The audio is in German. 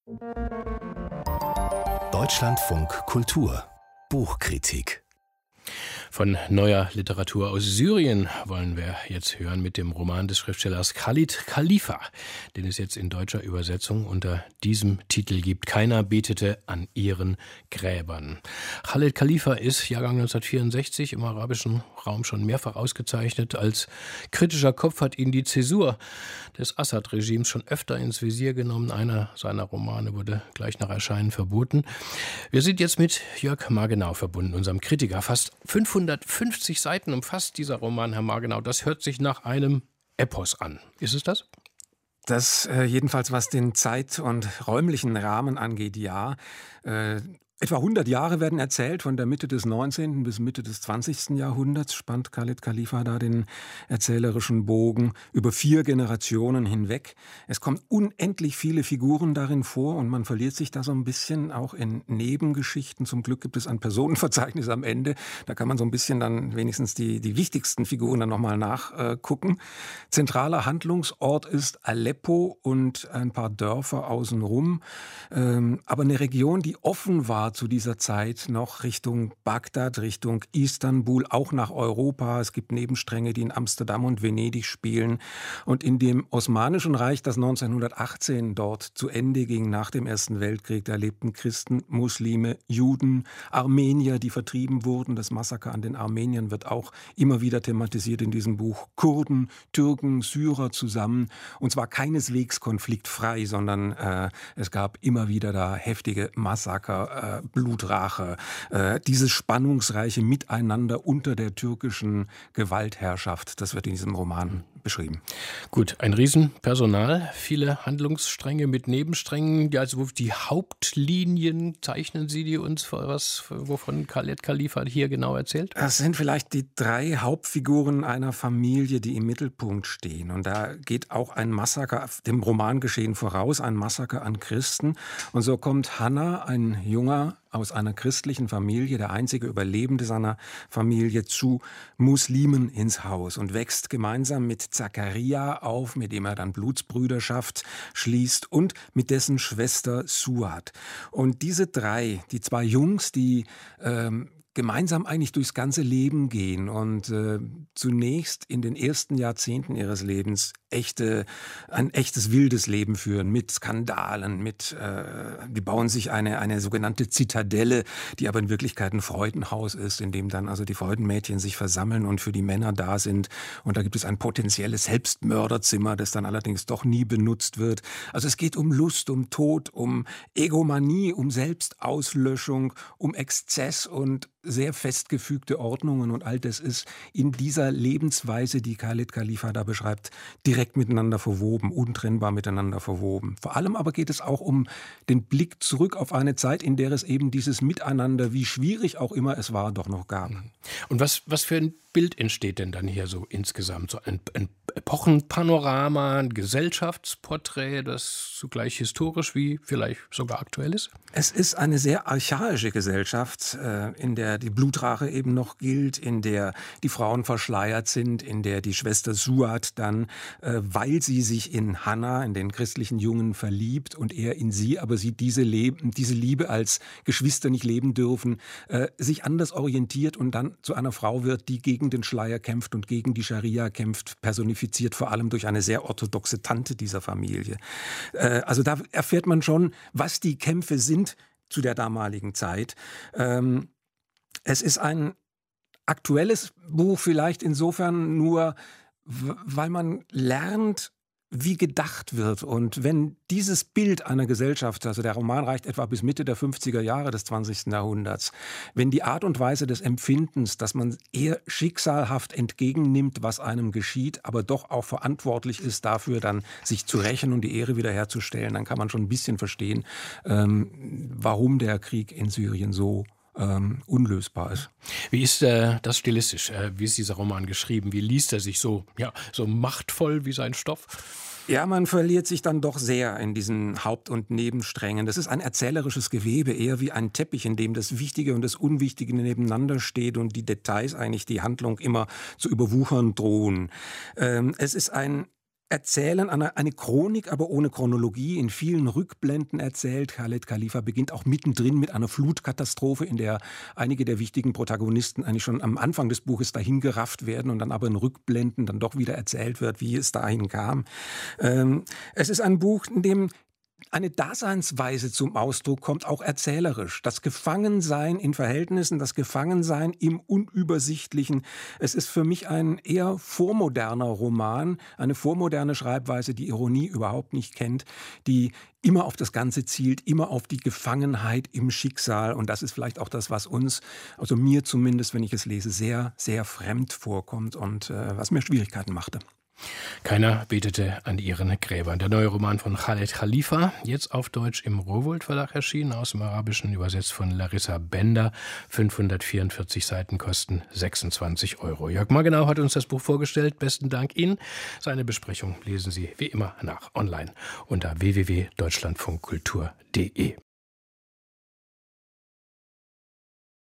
Deutschlandfunk Kultur Buchkritik. Von neuer Literatur aus Syrien wollen wir jetzt hören mit dem Roman des Schriftstellers Khalid Khalifa, den es jetzt in deutscher Übersetzung unter diesem Titel gibt: Keiner betete an ihren Gräbern. Khalid Khalifa ist Jahrgang 1964, im arabischen Raum schon mehrfach ausgezeichnet. Als kritischer Kopf hat ihn die Zäsur des Assad-Regimes schon öfter ins Visier genommen. Einer seiner Romane wurde gleich nach Erscheinen verboten. Wir sind jetzt mit Jörg Margenau verbunden, unserem Kritiker. Fast 550 Seiten umfasst dieser Roman, Herr Margenau. Das hört sich nach einem Epos an. Ist es das? Das jedenfalls, was den zeit- und räumlichen Rahmen angeht, ja. Etwa 100 Jahre werden erzählt, von der Mitte des 19. bis Mitte des 20. Jahrhunderts spannt Khalid Khalifa da den erzählerischen Bogen über 4 Generationen hinweg. Es kommen unendlich viele Figuren darin vor und man verliert sich da so ein bisschen auch in Nebengeschichten. Zum Glück gibt es ein Personenverzeichnis am Ende. Da kann man so ein bisschen dann wenigstens die wichtigsten Figuren dann nochmal nachgucken. Zentraler Handlungsort ist Aleppo und ein paar Dörfer außenrum. Aber eine Region, die offen war zu dieser Zeit noch Richtung Bagdad, Richtung Istanbul, auch nach Europa. Es gibt Nebenstränge, die in Amsterdam und Venedig spielen. Und in dem Osmanischen Reich, das 1918 dort zu Ende ging, nach dem Ersten Weltkrieg, da lebten Christen, Muslime, Juden, Armenier, die vertrieben wurden. Das Massaker an den Armeniern wird auch immer wieder thematisiert in diesem Buch. Kurden, Türken, Syrer zusammen. Und zwar keineswegs konfliktfrei, sondern es gab immer wieder da heftige Massaker, Blutrache, dieses spannungsreiche Miteinander unter der türkischen Gewaltherrschaft, das wird in diesem Roman beschrieben. Gut, ein Riesenpersonal, viele Handlungsstränge mit Nebensträngen. Ja, also die Hauptlinien, zeichnen Sie die uns vor, wovon Khalid Khalifa hier genau erzählt? Das sind vielleicht die 3 Hauptfiguren einer Familie, die im Mittelpunkt stehen. Und da geht auch ein Massaker dem Romangeschehen voraus, ein Massaker an Christen. Und so kommt Hanna, ein Junger aus einer christlichen Familie, der einzige Überlebende seiner Familie, zu Muslimen ins Haus und wächst gemeinsam mit Zakaria auf, mit dem er dann Blutsbrüderschaft schließt, und mit dessen Schwester Suad. Und diese 3, die 2 Jungs, die gemeinsam eigentlich durchs ganze Leben gehen und zunächst in den ersten Jahrzehnten ihres Lebens ein echtes wildes Leben führen, mit Skandalen, die bauen sich eine sogenannte Zitadelle, die aber in Wirklichkeit ein Freudenhaus ist, in dem dann also die Freudenmädchen sich versammeln und für die Männer da sind. Und da gibt es ein potenzielles Selbstmörderzimmer, das dann allerdings doch nie benutzt wird. Also es geht um Lust, um Tod, um Egomanie, um Selbstauslöschung, um Exzess und sehr festgefügte Ordnungen, und all das ist in dieser Lebensweise, die Khalid Khalifa da beschreibt, direkt miteinander verwoben, untrennbar miteinander verwoben. Vor allem aber geht es auch um den Blick zurück auf eine Zeit, in der es eben dieses Miteinander, wie schwierig auch immer es war, doch noch gab. Und was für ein Bild entsteht denn dann hier so insgesamt? So ein Epochenpanorama, ein Gesellschaftsporträt, das zugleich historisch wie vielleicht sogar aktuell ist? Es ist eine sehr archaische Gesellschaft, in der die Blutrache eben noch gilt, in der die Frauen verschleiert sind, in der die Schwester Suad dann, weil sie sich in Hanna, in den christlichen Jungen, verliebt und er in sie, aber sie diese Liebe als Geschwister nicht leben dürfen, sich anders orientiert und dann zu einer Frau wird, die gegen den Schleier kämpft und gegen die Scharia kämpft, personifiziert vor allem durch eine sehr orthodoxe Tante dieser Familie. Also da erfährt man schon, was die Kämpfe sind zu der damaligen Zeit. Es ist ein aktuelles Buch vielleicht insofern nur, weil man lernt, wie gedacht wird. Und wenn dieses Bild einer Gesellschaft, also der Roman reicht etwa bis Mitte der 50er Jahre des 20. Jahrhunderts, wenn die Art und Weise des Empfindens, dass man eher schicksalhaft entgegennimmt, was einem geschieht, aber doch auch verantwortlich ist dafür, dann sich zu rächen und die Ehre wiederherzustellen, dann kann man schon ein bisschen verstehen, warum der Krieg in Syrien so unlösbar ist. Wie ist das stilistisch? Wie ist dieser Roman geschrieben? Wie liest er sich so machtvoll wie sein Stoff? Ja, man verliert sich dann doch sehr in diesen Haupt- und Nebensträngen. Das ist ein erzählerisches Gewebe, eher wie ein Teppich, in dem das Wichtige und das Unwichtige nebeneinander steht und die Details eigentlich die Handlung immer zu überwuchern drohen. Es ist ein erzählen, eine Chronik, aber ohne Chronologie, in vielen Rückblenden erzählt. Khaled Khalifa beginnt auch mittendrin mit einer Flutkatastrophe, in der einige der wichtigen Protagonisten eigentlich schon am Anfang des Buches dahingerafft werden und dann aber in Rückblenden dann doch wieder erzählt wird, wie es dahin kam. Es ist ein Buch, in dem eine Daseinsweise zum Ausdruck kommt, auch erzählerisch. Das Gefangensein in Verhältnissen, das Gefangensein im Unübersichtlichen. Es ist für mich ein eher vormoderner Roman, eine vormoderne Schreibweise, die Ironie überhaupt nicht kennt, die immer auf das Ganze zielt, immer auf die Gefangenheit im Schicksal. Und das ist vielleicht auch das, was uns, also mir zumindest, wenn ich es lese, sehr, sehr fremd vorkommt und was mir Schwierigkeiten machte. Keiner betete an ihren Gräbern. Der neue Roman von Khaled Khalifa, jetzt auf Deutsch im Rowohlt Verlag erschienen, aus dem Arabischen übersetzt von Larissa Bender. 544 Seiten kosten 26 €. Jörg Margenau hat uns das Buch vorgestellt. Besten Dank Ihnen. Seine Besprechung lesen Sie wie immer nach online unter www.deutschlandfunkkultur.de.